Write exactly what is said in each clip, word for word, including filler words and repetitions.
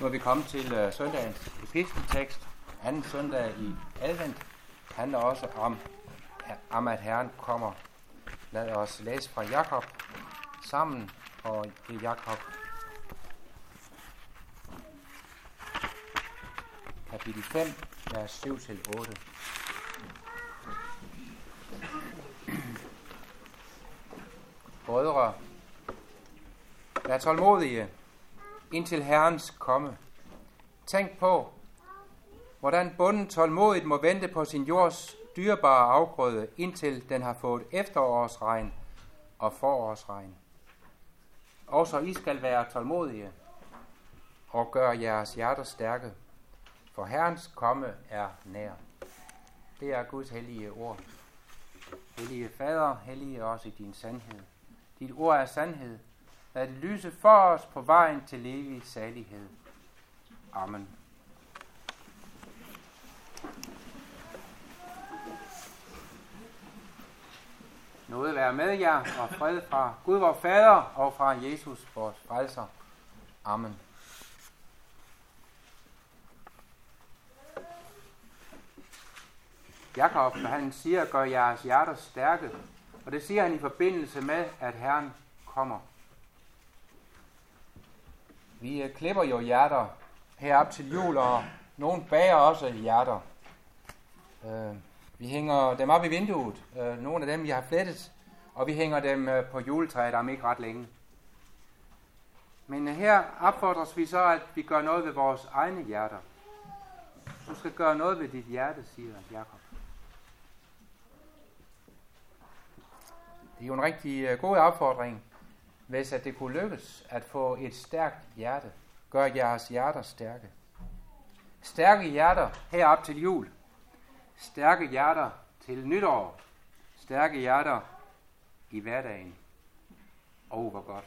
Nu er vi kommet til uh, søndagens episteltekst. Anden søndag i advent handler også om, om, at Herren kommer. Lad os læse fra Jakob sammen, og det er Jakob kapitel fem, vers syv til otte. Brødre, vær tålmodige indtil Herrens komme. Tænk på, hvordan bonden tålmodigt må vente på sin jords dyrebare afgrøde, indtil den har fået efterårsregn og forårsregn. Også I skal være tålmodige og gøre jeres hjerter stærke, for Herrens komme er nær. Det er Guds hellige ord. Hellige Fader, hellige os i din sandhed. Dit ord er sandhed. Lad det lyse for os på vejen til evig salighed. Amen. Nåde være med jer, og fred fra Gud vor Fader og fra Jesus vores frelser. Amen. Jakob, han siger, gør jeres hjerter stærke, og det siger han i forbindelse med, at Herren kommer. Vi klipper jo hjerter herop til jul, og nogen bager også hjerter. Uh, vi hænger dem op i vinduet, uh, nogle af dem, vi har flettet, og vi hænger dem uh, på juletræet om ikke ret længe. Men uh, her opfordres vi så, at vi gør noget ved vores egne hjerter. Du skal gøre noget ved dit hjerte, siger Jakob. Det er jo en rigtig uh, god opfordring, hvis at det kunne lykkes at få et stærkt hjerte. Gør jeres hjerter stærke. Stærke hjerter herop til jul. Stærke hjerter til nytår. Stærke hjerter i hverdagen. Åh, oh, hvor godt.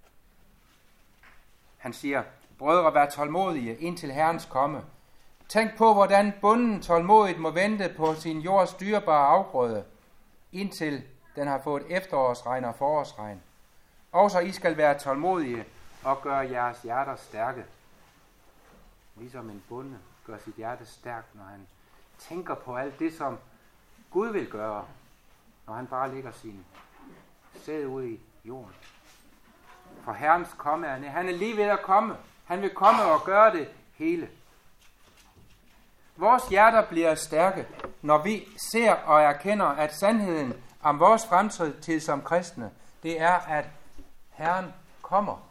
Han siger, brødre, vær tålmodige indtil Herrens komme. Tænk på, hvordan bonden tålmodigt må vente på sin jords dyrebare afgrøde, indtil den har fået efterårsregn og forårsregn. Også I skal være tålmodige og gøre jeres hjerter stærke. Ligesom en bonde gør sit hjerte stærkt, når han tænker på alt det, som Gud vil gøre, når han bare lægger sin sæd ud i jorden. For Herrens komme er nær. Han er lige ved at komme. Han vil komme og gøre det hele. Vores hjerter bliver stærke, når vi ser og erkender, at sandheden om vores fremtid som kristne, det er, at Herren kommer.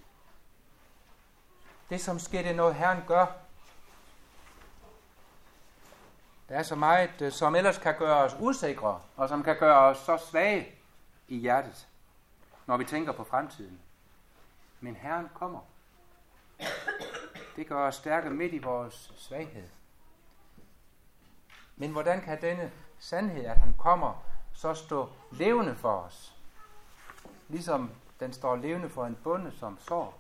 Det som sker, det er noget, Herren gør. Der er så meget, som ellers kan gøre os usikre, og som kan gøre os så svage i hjertet, når vi tænker på fremtiden. Men Herren kommer. Det gør os stærke midt i vores svaghed. Men hvordan kan denne sandhed, at han kommer, så stå levende for os? Ligesom den står levende for en bonde, som sår.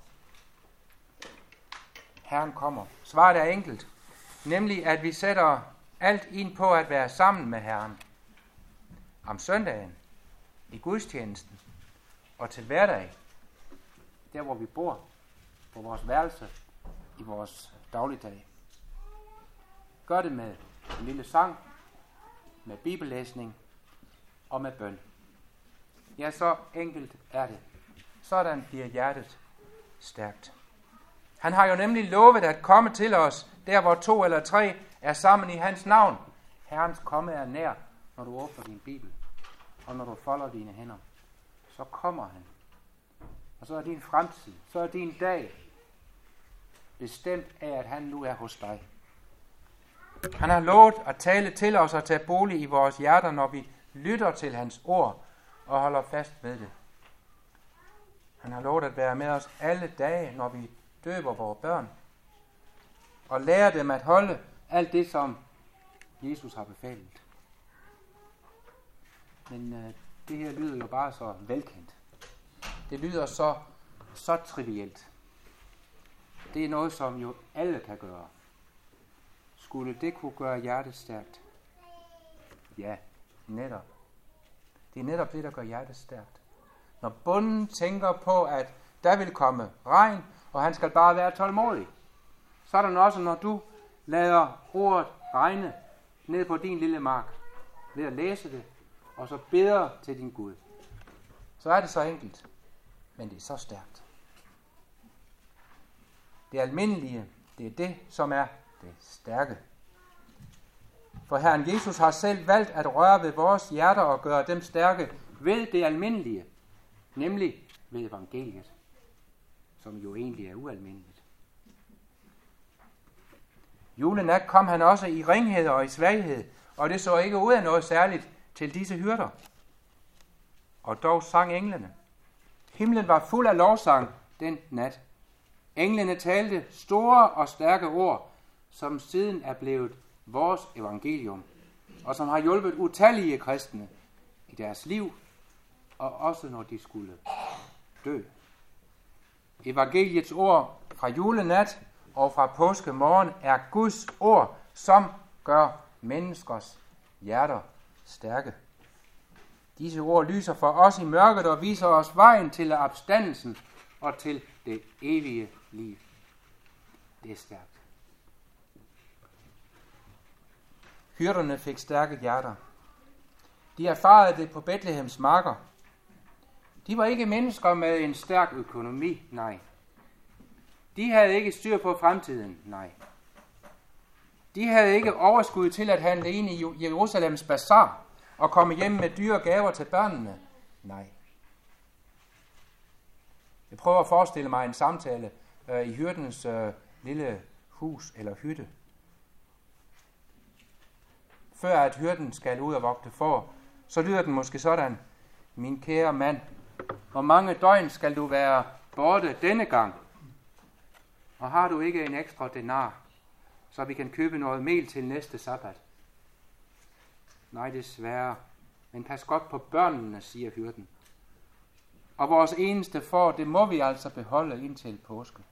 Herren kommer. Svaret er enkelt. Nemlig, at vi sætter alt ind på at være sammen med Herren. Om søndagen, i gudstjenesten og til hverdag. Der, hvor vi bor, på vores værelse, i vores dagligdag. Gør det med en lille sang, med bibellæsning og med bøn. Ja, så enkelt er det. Sådan bliver hjertet stærkt. Han har jo nemlig lovet at komme til os, der hvor to eller tre er sammen i hans navn. Herrens komme er nær, når du åbner din bibel, og når du folder dine hænder. Så kommer han. Og så er din fremtid, så er din dag bestemt af, at han nu er hos dig. Han har lovet at tale til os og tage bolig i vores hjerter, når vi lytter til hans ord og holder fast ved det. Han har lovet at være med os alle dage, når vi døber vores børn, og lærer dem at holde alt det, som Jesus har befalet. Men øh, det her lyder jo bare så velkendt. Det lyder så, så trivielt. Det er noget, som jo alle kan gøre. Skulle det kunne gøre hjertet stærkt? Ja, netop. Det er netop det, der gør hjertet stærkt. Når bonden tænker på, at der vil komme regn, og han skal bare være tålmodig. Sådan også, når du lader ordet regne ned på din lille mark, ved at læse det, og så beder til din Gud. Så er det så enkelt, men det er så stærkt. Det almindelige, det er det, som er det stærke. For Herren Jesus har selv valgt at røre ved vores hjerter og gøre dem stærke ved det almindelige, nemlig ved evangeliet, som jo egentlig er ualmindeligt. Julenat kom han også i ringhed og i svaghed, og det så ikke ud af noget særligt til disse hyrder. Og dog sang englene. Himlen var fuld af lovsang den nat. Englene talte store og stærke ord, som siden er blevet vores evangelium, og som har hjulpet utallige kristne i deres liv, og også når de skulle dø. Evangeliets ord fra julenat og fra påskemorgen er Guds ord, som gør menneskers hjerter stærke. Disse ord lyser for os i mørket og viser os vejen til opstandelsen og til det evige liv. Det er stærkt. Hyrderne fik stærke hjerter. De erfarede det på Betlehems marker. De var ikke mennesker med en stærk økonomi, nej. De havde ikke styr på fremtiden, nej. De havde ikke overskud til at handle ind i Jerusalems bazar og komme hjem med dyre gaver til børnene, nej. Jeg prøver at forestille mig en samtale øh, i hyrdens øh, lille hus eller hytte. Før at hyrden skal ud og vogte får, så lyder den måske sådan: min kære mand, hvor mange døgn skal du være borte denne gang? Og har du ikke en ekstra denar, så vi kan købe noget mel til næste sabbat? Nej, desværre, men pas godt på børnene, siger hyrden. Og vores eneste får, det må vi altså beholde indtil påske.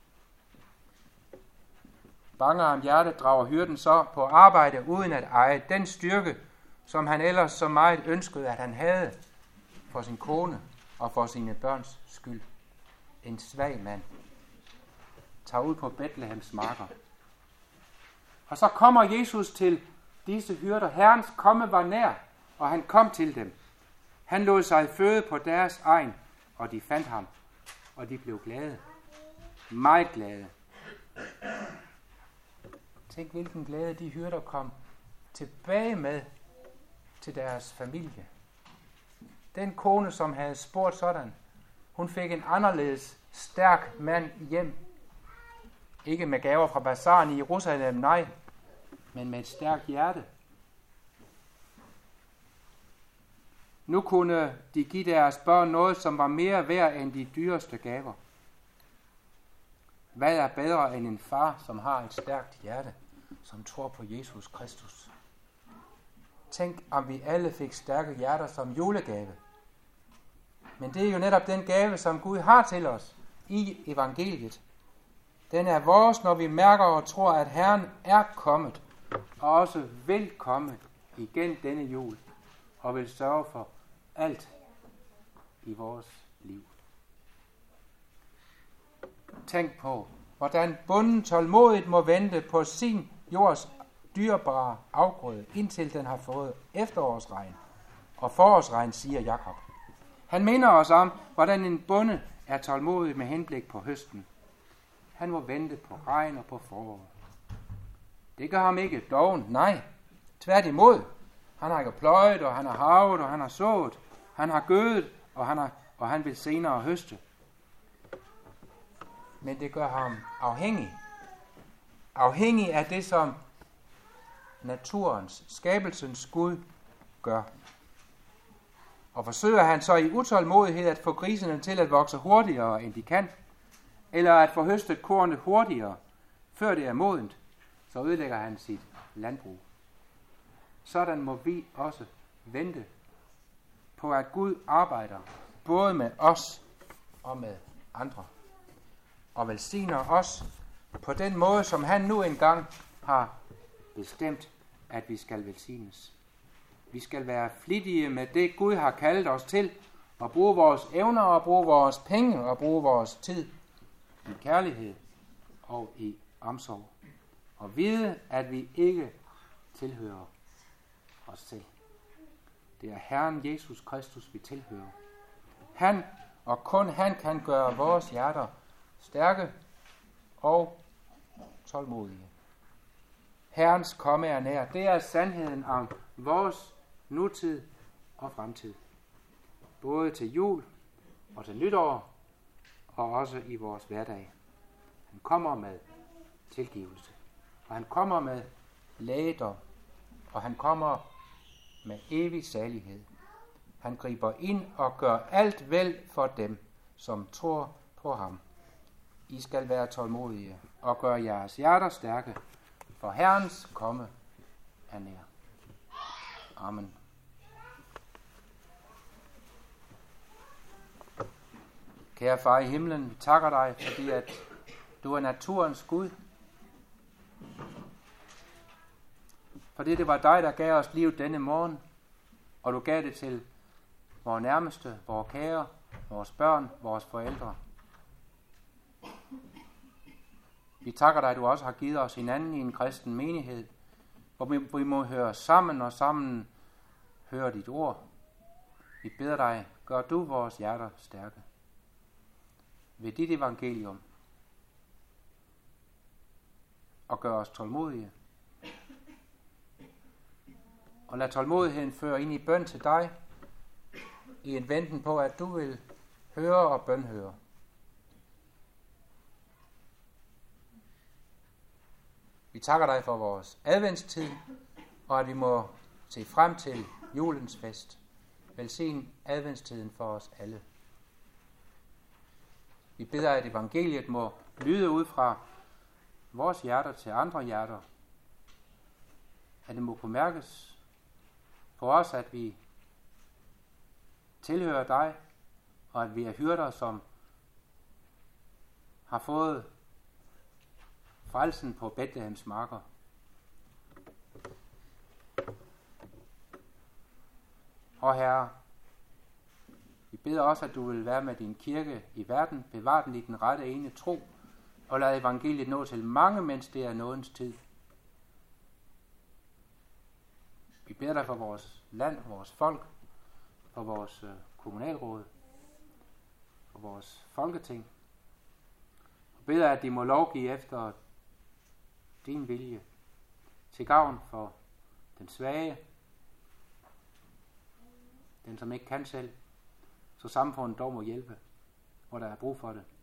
Bange om hjertet drager hyrden så på arbejde uden at eje den styrke, som han ellers så meget ønskede, at han havde for sin kone og for sine børns skyld. En svag mand tager ud på Betlehems marker. Og så kommer Jesus til disse hyrder. Herrens komme var nær, og han kom til dem. Han lod sig føde på deres egen, og de fandt ham, og de blev glade. Meget glade. Tænk, hvilken glæde de hyrder kom tilbage med til deres familie. Den kone, som havde spurgt sådan, hun fik en anderledes stærk mand hjem. Ikke med gaver fra bazaren i Jerusalem, nej, men med et stærkt hjerte. Nu kunne de give deres børn noget, som var mere værd end de dyreste gaver. Hvad er bedre end en far, som har et stærkt hjerte, som tror på Jesus Kristus? Tænk, om vi alle fik stærke hjerter som julegave. Men det er jo netop den gave, som Gud har til os i evangeliet. Den er vores, når vi mærker og tror, at Herren er kommet, og også vil komme igen denne jul, og vil sørge for alt i vores liv. Tænk på, hvordan bonden tålmodigt må vente på sin jords dyrebare afgrøde, indtil den har fået efterårsregn og forårsregn, siger Jakob. Han minder os om, hvordan en bonde er tålmodig med henblik på høsten. Han må vente på regn og på forår. Det gør ham ikke doven, nej. Tværtimod. Han har ikke pløjet, og han har havet, og han har sået. Han har gødet, og han, har, og han vil senere høste. Men det gør ham afhængig. Afhængig af det, som naturens, skabelsens Gud gør. Og forsøger han så i utålmodighed at få grisene til at vokse hurtigere, end de kan, eller at få høstet kornet hurtigere, før det er modent, så ødelægger han sit landbrug. Sådan må vi også vente på, at Gud arbejder både med os og med andre, og velsigner os på den måde, som han nu engang har bestemt, at vi skal velsignes. Vi skal være flittige med det, Gud har kaldet os til, og bruge vores evner, og bruge vores penge, og bruge vores tid i kærlighed og i omsorg. Og vide, at vi ikke tilhører os selv. Det er Herren Jesus Kristus, vi tilhører. Han og kun han kan gøre vores hjerter stærke og tålmodige. Herrens komme er nær. Det er sandheden om vores nutid og fremtid. Både til jul og til nytår og også i vores hverdag. Han kommer med tilgivelse. Og han kommer med lægedom. Og han kommer med evig salighed. Han griber ind og gør alt vel for dem, som tror på ham. I skal være tålmodige og gøre jeres hjerter stærke, for Herrens komme er nær. Amen. Kære far i himlen, vi takker dig, fordi at du er naturens Gud. Fordi det var dig, der gav os liv denne morgen, og du gav det til vores nærmeste, vores kære, vores børn, vores forældre. Vi takker dig, at du også har givet os hinanden i en kristen menighed, hvor vi, hvor vi må høre sammen og sammen høre dit ord. Vi beder dig, gør du vores hjerter stærke ved dit evangelium, og gør os tålmodige. Og lad tålmodigheden føre ind i bøn til dig, i en venten på, at du vil høre og bønhøre. Vi takker dig for vores adventstid, og at vi må se frem til julens fest. Velsign adventstiden for os alle. Vi beder, at evangeliet må lyde ud fra vores hjerter til andre hjerter. At det må kunne mærkes for os, at vi tilhører dig, og at vi er hyrder, som har fået frelsen på Betlehems marker. Og Herre, vi beder også, at du vil være med din kirke i verden, bevare den i den rette ene tro, og lad evangeliet nå til mange, mens det er nådens tid. Vi beder dig for vores land, vores folk, for vores øh, kommunalråd, for vores folketing. Og beder, at de må lovgive efter din vilje, til gavn for den svage, den som ikke kan selv, så samfundet dog må hjælpe, hvor der er brug for det.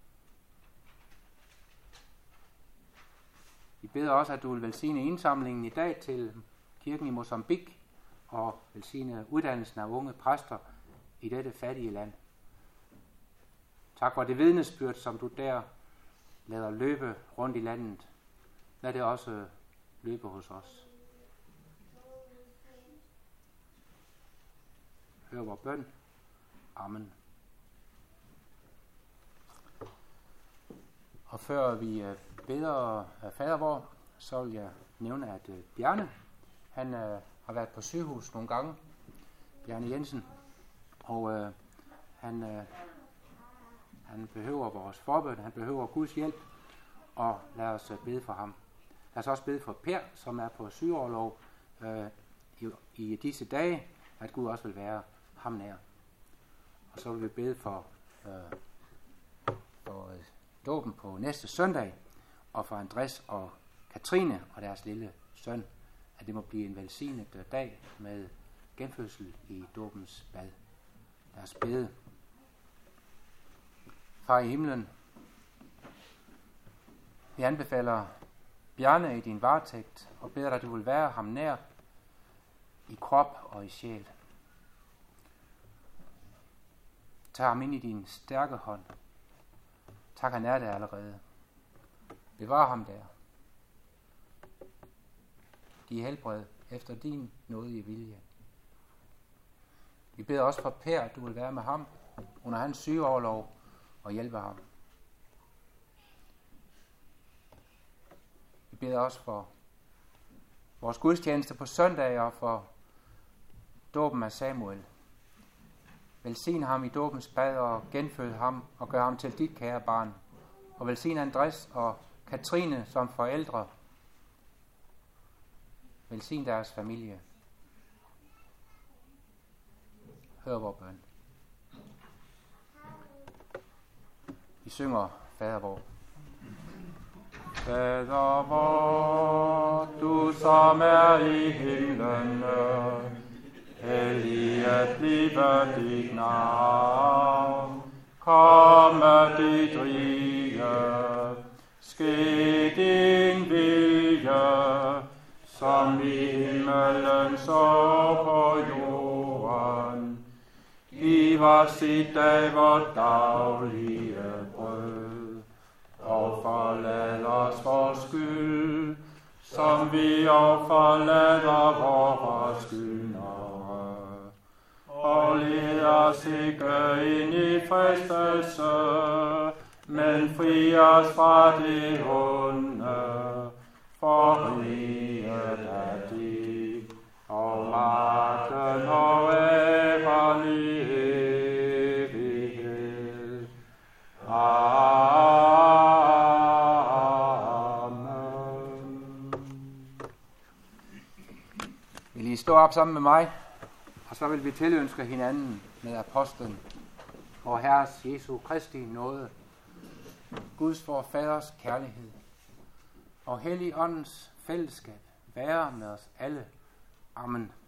Vi beder også, at du vil velsigne indsamlingen i dag til kirken i Mozambique, og velsigne uddannelsen af unge præster i dette fattige land. Tak for det vidnesbyrd, som du der lader løbe rundt i landet. Lad det også løbe hos os. Hør vor bøn. Amen. Og før vi beder fader vor, så vil jeg nævne, at Bjarne, han har været på sygehus nogle gange. Bjarne Jensen. Og øh, han, øh, han behøver vores forbøn, han behøver Guds hjælp, og lad os bede for ham. Lad os også bede for Per, som er på sygeorlov øh, i, i disse dage, at Gud også vil være ham nær. Og så vil vi bede for, øh, for øh, dåben på næste søndag, og for Andres og Katrine og deres lille søn, at det må blive en velsignet dag med genfødsel i dåbens bad. Lad os bede. Far i himlen, vi anbefaler Bjarne i din varetægt, og beder dig, at du vil være ham nær i krop og i sjæl. Tag ham ind i din stærke hånd. Tak, han er der allerede. Bevar ham der. Giv helbred efter din nådige vilje. Vi beder også for Per, at du vil være med ham under hans sygeorlov og hjælpe ham. Vi beder også for vores gudstjeneste på søndag og for dåben af Samuel. Velsign ham i dåbens bad og genfød ham og gør ham til dit kære barn. Og velsign Andres og Katrine som forældre. Velsign deres familie. Hør vor bøn. Vi synger Fader vor. Fader vor, du som er i himlen, helliget blive dit navn. Komme dit rige, ske din vilje, som i himmelen så på jorden. Giv os i dag vort daglige brød, og forlad os vores skyld, som vi og forlader vores skyldnere. Og led os ikke ind i fristelse, men fri os fra det onde, for riget er dit, og magten og æren i evighed. Amen. Vil I stå op sammen med mig, og så vil vi tilønske hinanden med apostlen, vor Herres Jesu Kristi nåde, Guds vor Faders kærlighed og Helligåndens fællesskab være med os alle. Amen.